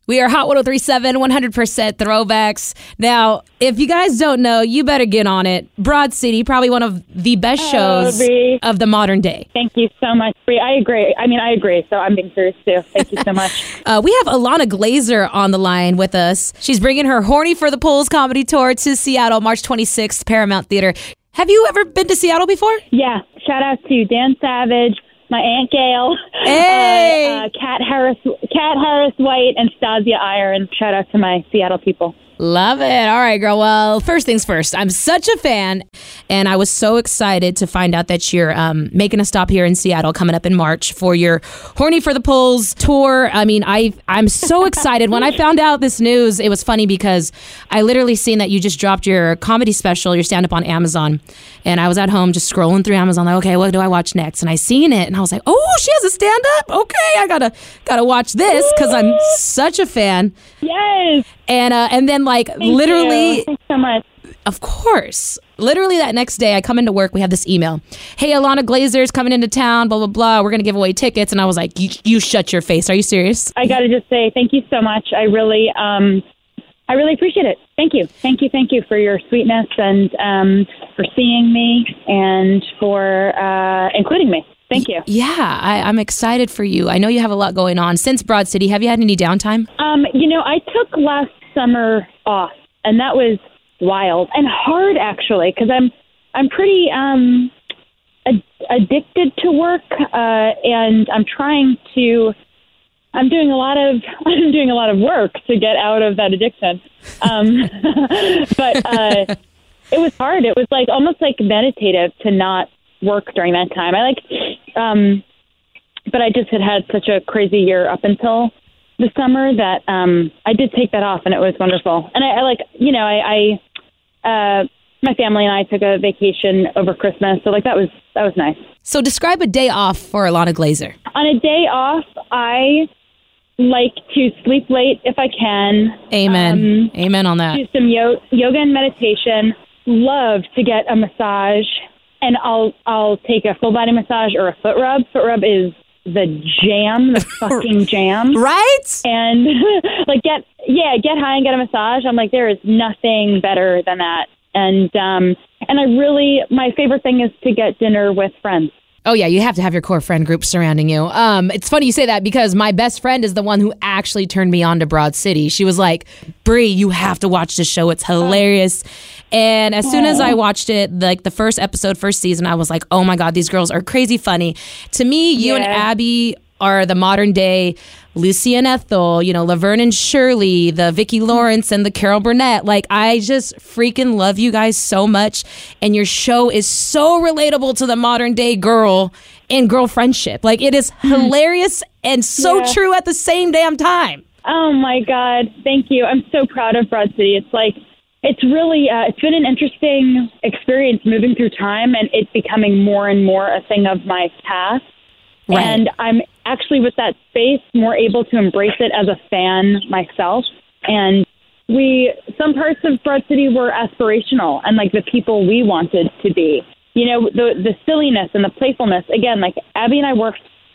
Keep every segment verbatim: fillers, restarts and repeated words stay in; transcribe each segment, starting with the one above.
We are Hot one oh three point seven, one hundred percent throwbacks. Now, if you guys don't know, you better get on it. Broad City, probably one of the best shows oh, of the modern day. Thank you so much, Bree. I agree. I mean, I agree, so I'm being serious, too. Thank you so much. uh, we have Ilana Glazer on the line with us. She's bringing her Horny for the Polls comedy tour to Seattle, March twenty-sixth, Paramount Theater. Have you ever been to Seattle before? Yeah. Shout out to Dan Savage, my Aunt Gail, hey. uh, uh, Kat Harris, Kat Harris White, and Stasia Iron. Shout out to my Seattle people. Love it. All right, girl. Well, first things first, I'm such a fan, and I was so excited to find out that you're um, making a stop here in Seattle coming up in March for your Horny for the Polls tour. I mean, I, I'm so excited. When I found out this news, it was funny because I literally seen that you just dropped your comedy special, your stand-up on Amazon, and I was at home just scrolling through Amazon, like, okay, what do I watch next? And I seen it, and I was like, oh, she has a stand-up? Okay, I gotta gotta watch this because I'm such a fan. Yes. And uh, and then like Thank literally, you. Thanks so much. Of course, literally that next day I come into work. We have this email. Hey, Ilana Glazer's coming into town. Blah blah blah. We're gonna give away tickets. And I was like, you, you shut your face. Are you serious? I gotta just say thank you so much. I really um I really appreciate it. Thank you, thank you, thank you for your sweetness and um for seeing me and for uh, including me. Thank you. Yeah, I, I'm excited for you. I know you have a lot going on since Broad City. Have you had any downtime? Um, you know, I took last summer off, and that was wild and hard actually, because I'm I'm pretty um, ad- addicted to work, uh, and I'm trying to. I'm doing a lot of I'm doing a lot of work to get out of that addiction, um, but uh, it was hard. It was like almost like meditative to not work during that time. I like, um, but I just had had such a crazy year up until the summer that um, I did take that off, and it was wonderful. And I, I like, you know, I, I uh, my family and I took a vacation over Christmas, so like that was that was nice. So describe a day off for Ilana Glazer. On a day off, I like to sleep late if I can. Amen. Um, Amen on that. Do some yo- yoga and meditation. Love to get a massage. And I'll I'll take a full body massage or a foot rub. Foot rub is the jam, the fucking jam, right? And like get yeah, get high and get a massage. I'm like, there is nothing better than that. And um and I really my favorite thing is to get dinner with friends. Oh, yeah, you have to have your core friend group surrounding you. Um, it's funny you say that because my best friend is the one who actually turned me on to Broad City. She was like, Bree, you have to watch this show. It's hilarious. And as soon as I watched it, like the first episode, first season, I was like, oh, my God, these girls are crazy funny. To me, you yeah. and Abby are the modern day Lucy and Ethel, you know, Laverne and Shirley, the Vicki Lawrence and the Carol Burnett. Like, I just freaking love you guys so much. And your show is so relatable to the modern day girl and girl friendship. Like, it is hilarious and so yeah. true at the same damn time. Oh, my God. Thank you. I'm so proud of Broad City. It's like, it's really, uh, it's been an interesting experience moving through time and it becoming more and more a thing of my past. Right. And I'm actually, with that space, more able to embrace it as a fan myself. And we, some parts of Broad City were aspirational and like the people we wanted to be. You know, the the silliness and the playfulness. Again, like Abby and I worked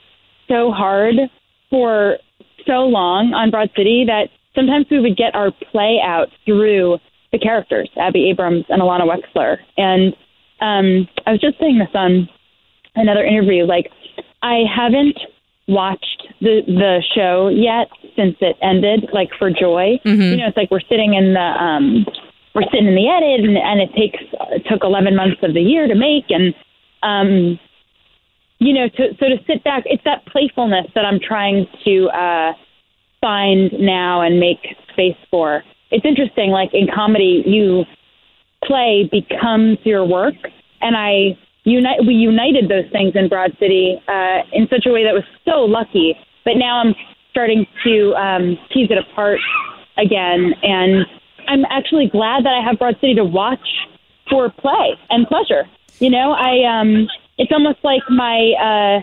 so hard for so long on Broad City that sometimes we would get our play out through the characters, Abby Abrams and Alana Wexler. And um, I was just saying this on another interview, like, I haven't watched the the show yet since it ended, like for Joy. Mm-hmm. You know, it's like we're sitting in the um, we're sitting in the edit, and, and it takes it took eleven months of the year to make, and um, you know, to, so to sit back, it's that playfulness that I'm trying to uh, find now and make space for. It's interesting, like in comedy, you play becomes your work, and I. Unite, we united those things in Broad City uh, in such a way that was so lucky. But now I'm starting to um, tease it apart again. And I'm actually glad that I have Broad City to watch for play and pleasure. You know, I um, it's almost like my uh,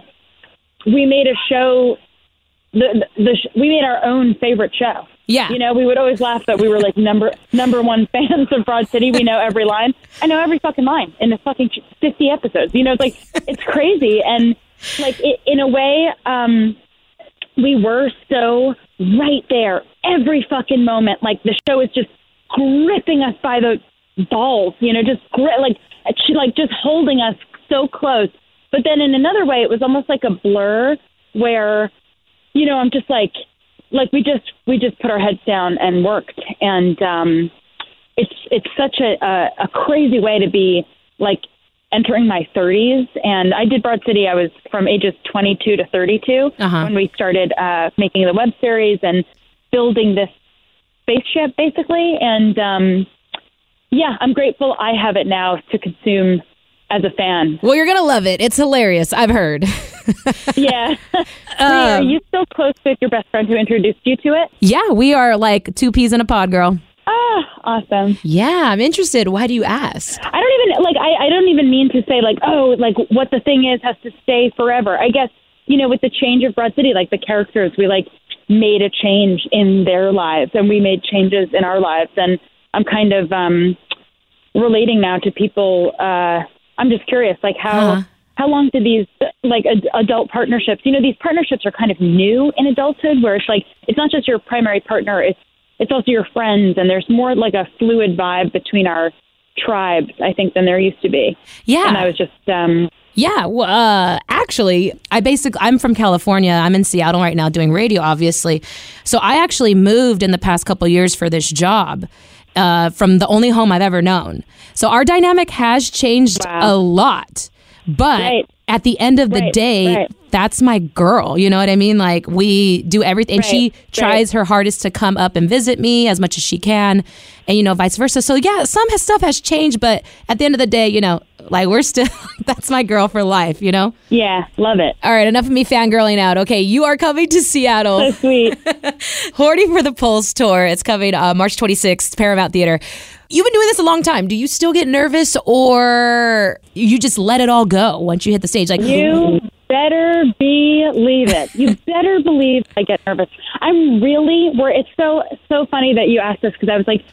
we made a show. The, the, the we made our own favorite show. Yeah. You know, we would always laugh that we were like number number one fans of Broad City. We know every line. I know every fucking line in the fucking fifty episodes. You know, it's like, it's crazy. And like, it, in a way, um, we were so right there every fucking moment. Like the show is just gripping us by the balls, you know, just gri- like she like just holding us so close. But then in another way, it was almost like a blur where, you know, I'm just like, like we just we just put our heads down and worked, and um, it's it's such a, a a crazy way to be like entering my thirties. And I did Broad City. I was from ages twenty-two to thirty-two uh-huh. when we started uh, making the web series and building this spaceship, basically. And um, yeah, I'm grateful I have it now to consume as a fan. Well, you're gonna love it. It's hilarious. I've heard. Yeah. Um, Are you still close with your best friend who introduced you to it? Yeah, we are like two peas in a pod, girl. Ah, awesome. Yeah, I'm interested. Why do you ask? I don't even like. I, I don't even mean to say like, oh, like what the thing is has to stay forever. I guess, you know, with the change of Broad City, like the characters, we like made a change in their lives, and we made changes in our lives, and I'm kind of um, relating now to people. Uh, I'm just curious, like how. Uh-huh. How long did these like ad- adult partnerships? You know, these partnerships are kind of new in adulthood, where it's like it's not just your primary partner; it's it's also your friends, and there's more like a fluid vibe between our tribes, I think, than there used to be. Yeah, and I was just um, yeah. Well, uh, actually, I basically I'm from California. I'm in Seattle right now doing radio, obviously. So I actually moved in the past couple of years for this job. Uh, from the only home I've ever known. So our dynamic has changed wow. a lot. But right. at the end of the right. day, right. that's my girl. You know what I mean? Like we do everything. And right. she tries right. her hardest to come up and visit me as much as she can. And, you know, vice versa. So, yeah, some has, stuff has changed. But at the end of the day, you know, like we're still, that's my girl for life, you know? Yeah, love it. All right, enough of me fangirling out. Okay, you are coming to Seattle. So sweet. Horny for the Pulse tour. It's coming uh, March twenty-sixth, Paramount Theater. You've been doing this a long time. Do you still get nervous, or you just let it all go once you hit the stage? Like you better believe it. You better believe I get nervous. I'm really where it's so so funny that you asked this, because I was like,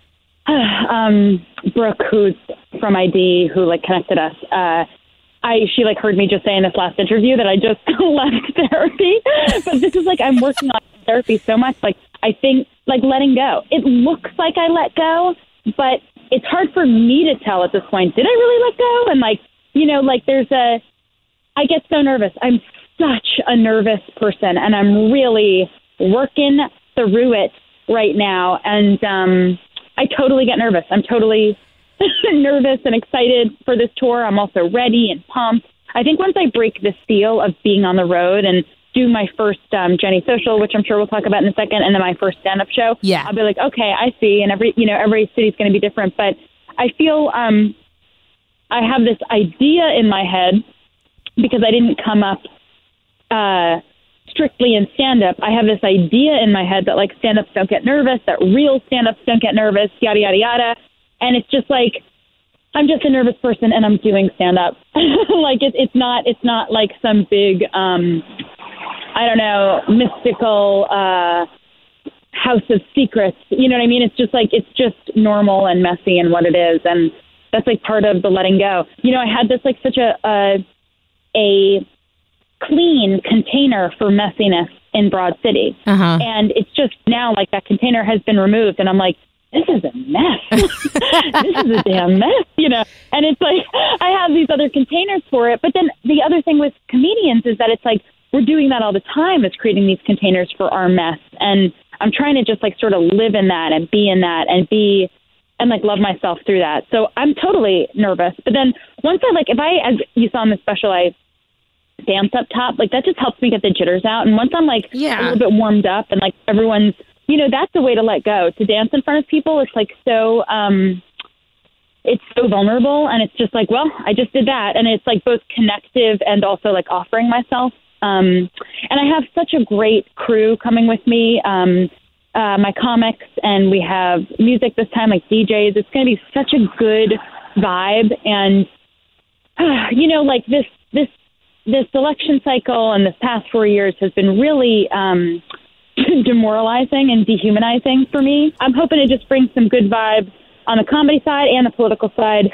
um, Brooke, who's from I D, who like connected us. Uh, I she like heard me just say in this last interview that I just left therapy, but this is like I'm working on therapy so much. Like I think like letting go. It looks like I let go, but it's hard for me to tell at this point. Did I really let go? And like, you know, like there's a, I get so nervous. I'm such a nervous person, and I'm really working through it right now. And um, I totally get nervous. I'm totally nervous and excited for this tour. I'm also ready and pumped. I think once I break the seal of being on the road and do my first um, Jenny Social, which I'm sure we'll talk about in a second, and then my first stand-up show, yeah. I'll be like, okay, I see. And every, you know, every city's going to be different. But I feel um, I have this idea in my head, because I didn't come up uh, strictly in stand-up. I have this idea in my head that like stand-ups don't get nervous, that real stand-ups don't get nervous, yada, yada, yada. And it's just like, I'm just a nervous person and I'm doing stand-up. Like it, it's not, it's not like some big, um, I don't know, mystical uh, house of secrets. You know what I mean? It's just like, it's just normal and messy and what it is. And that's like part of the letting go. You know, I had this like such a, a, a clean container for messiness in Broad City. Uh-huh. And it's just now like that container has been removed and I'm like, this is a mess. This is a damn mess, you know? And it's like, I have these other containers for it. But then the other thing with comedians is that it's like, we're doing that all the time, is creating these containers for our mess. And I'm trying to just like sort of live in that and be in that and be, and like love myself through that. So I'm totally nervous. But then once I like, if I, as you saw in the special, I dance up top, like that just helps me get the jitters out. And once I'm like yeah. a little bit warmed up and like everyone's, you know, that's the way to let go. To dance in front of people, it's like so, um, it's so vulnerable. And it's just like, well, I just did that. And it's like both connective and also like offering myself. Um, and I have such a great crew coming with me, um, uh, my comics, and we have music this time, like D Js. It's going to be such a good vibe. And, uh, you know, like this, this, this election cycle and this past four years has been really, um, demoralizing and dehumanizing for me. I'm hoping to just bring some good vibes on the comedy side and the political side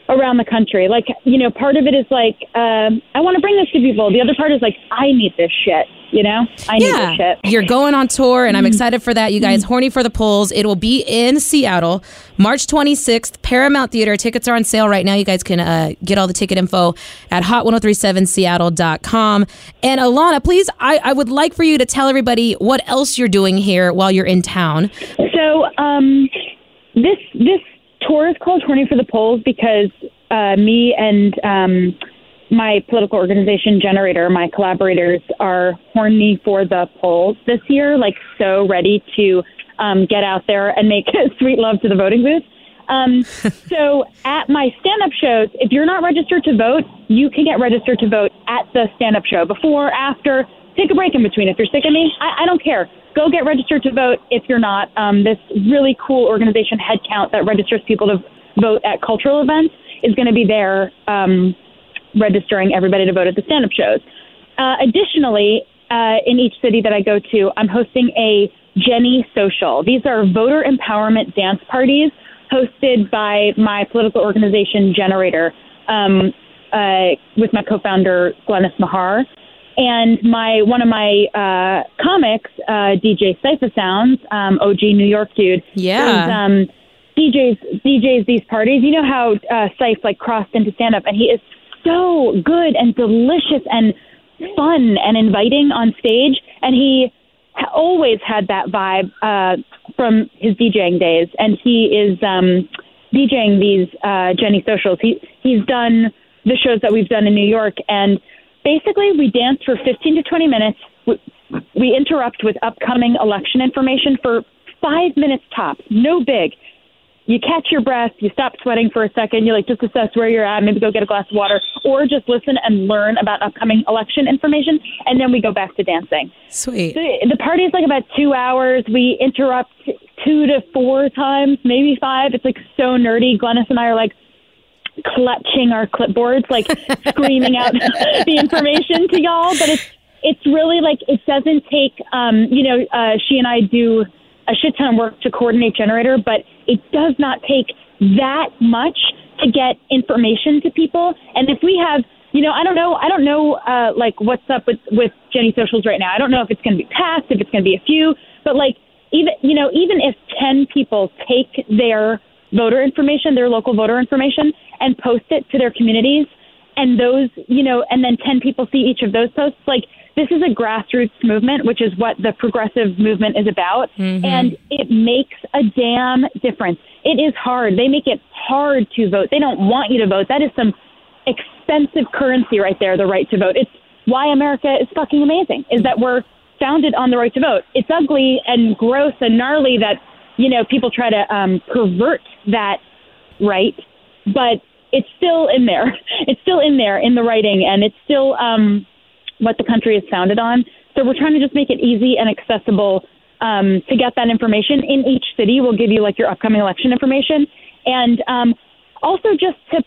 around the country. Like, you know, part of it is like, um, I want to bring this to people. The other part is like, I need this shit, you know? I need yeah. this shit. You're going on tour, and I'm excited for that. You guys, Horny for the Polls. It will be in Seattle, March twenty-sixth, Paramount Theater. Tickets are on sale right now. You guys can uh, get all the ticket info at hot ten thirty-seven seattle dot com. And Alana, please, I, I would like for you to tell everybody what else you're doing here while you're in town. So um, this this tour is called Horny for the Polls because uh, me and um, my political organization Generator, my collaborators, are horny for the polls this year, like so ready to um, get out there and make sweet love to the voting booth. Um, so at my stand-up shows, if you're not registered to vote, you can get registered to vote at the stand-up show. Before, after, take a break in between. If you're sick of me, I, I don't care. Go get registered to vote if you're not. Um, this really cool organization, Headcount, that registers people to vote at cultural events is going to be there um, registering everybody to vote at the stand-up shows. Uh, additionally, uh, in each city that I go to, I'm hosting a Jenny Social. These are voter empowerment dance parties hosted by my political organization, Generator, um, uh, with my co-founder, Glennis Mahar. And my one of my uh, comics, uh, D J Cypher Sounds, um, O G New York dude, Yeah. is, um, D Js D Js these parties. You know how uh, Cypher like crossed into stand-up, and he is so good and delicious and fun and inviting on stage, and he ha- always had that vibe uh, from his DJing days. And he is um, DJing these uh, Jenny Socials. He he's done the shows that we've done in New York, and basically, we dance for fifteen to twenty minutes. We, we interrupt with upcoming election information for five minutes tops. No big. You catch your breath. You stop sweating for a second. You like just assess where you're at. Maybe go get a glass of water, or just listen and learn about upcoming election information. And then we go back to dancing. Sweet. The, the party is like about two hours. We interrupt two to four times, maybe five. It's like so nerdy. Glennis and I are like clutching our clipboards, like screaming out the information to y'all. But it's it's really like, it doesn't take, um, you know, uh, she and I do a shit ton of work to coordinate Generator, but it does not take that much to get information to people. And if we have, you know, I don't know, I don't know, uh, like what's up with, with Jenny Socials right now. I don't know if it's going to be passed, if it's going to be a few, but like even, you know, even if ten people take their voter information, their local voter information, and post it to their communities, and those, you know, and then ten people see each of those posts, like, this is a grassroots movement, which is what the progressive movement is about. Mm-hmm. And it makes a damn difference. It is hard. They make it hard to vote. They don't want you to vote. That is some expensive currency right there, the right to vote. It's why America is fucking amazing, is that we're founded on the right to vote. It's ugly and gross and gnarly that, you know, people try to um, pervert that right, but it's still in there. It's still in there in the writing, and it's still um, what the country is founded on. So we're trying to just make it easy and accessible um, to get that information. In each city, we'll give you like your upcoming election information, and um, also just to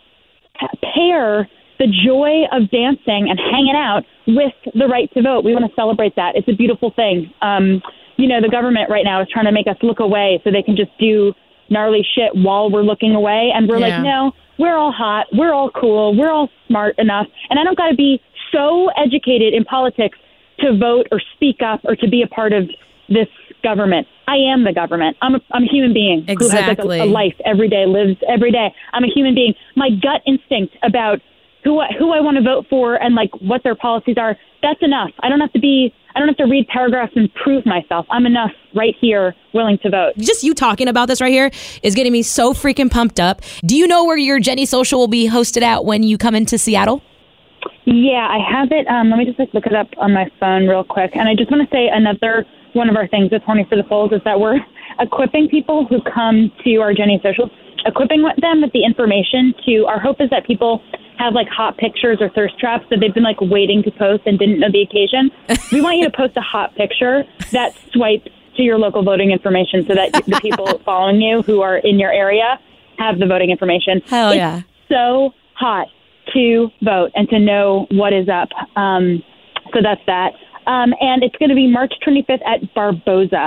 pair the joy of dancing and hanging out with the right to vote. We want to celebrate that. It's a beautiful thing. Um, you know, the government right now is trying to make us look away so they can just do gnarly shit while we're looking away. And we're yeah. like, no, we're all hot. We're all cool. We're all smart enough. And I don't got to be so educated in politics to vote or speak up or to be a part of this government. I am the government. I'm a, I'm a human being exactly. who has like a, a life every day, lives every day. I'm a human being. My gut instinct about who I, who I want to vote for and like what their policies are, that's enough. I don't have to be, I don't have to read paragraphs and prove myself. I'm enough right here, willing to vote. Just you talking about this right here is getting me so freaking pumped up. Do you know where your Jenny Social will be hosted at when you come into Seattle? Yeah, I have it. Um, let me just like look it up on my phone real quick. And I just want to say another one of our things with Horny for the Polls is that we're equipping people who come to our Jenny Socials, equipping them with the information to, our hope is that people have like hot pictures or thirst traps that they've been like waiting to post and didn't know the occasion. We want you to post a hot picture that swipes to your local voting information so that the people following you who are in your area have the voting information. Hell it's yeah. so hot to vote and to know what is up. Um, so that's that. Um, and it's going to be March twenty-fifth at Barboza.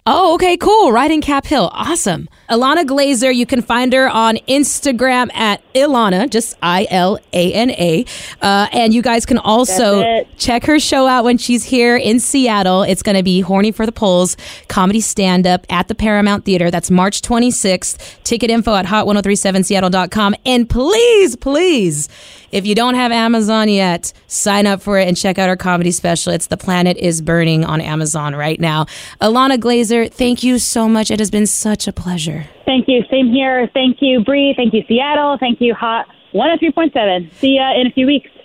Oh, okay, cool. Right in Cap Hill. Awesome. Ilana Glazer, you can find her on Instagram at Ilana, just I L A N A. Uh, and you guys can also check her show out when she's here in Seattle. It's going to be Horny for the Polls, comedy stand-up at the Paramount Theater. That's March twenty-sixth. Ticket info at hot ten thirty-seven seattle dot com. And please, please, if you don't have Amazon yet, sign up for it and check out our comedy special. It's The Planet is Burning on Amazon right now. Ilana Glazer, thank you so much. It has been such a pleasure. Thank you. Same here. Thank you, Bree. Thank you, Seattle. Thank you, Hot one oh three point seven. See ya in a few weeks.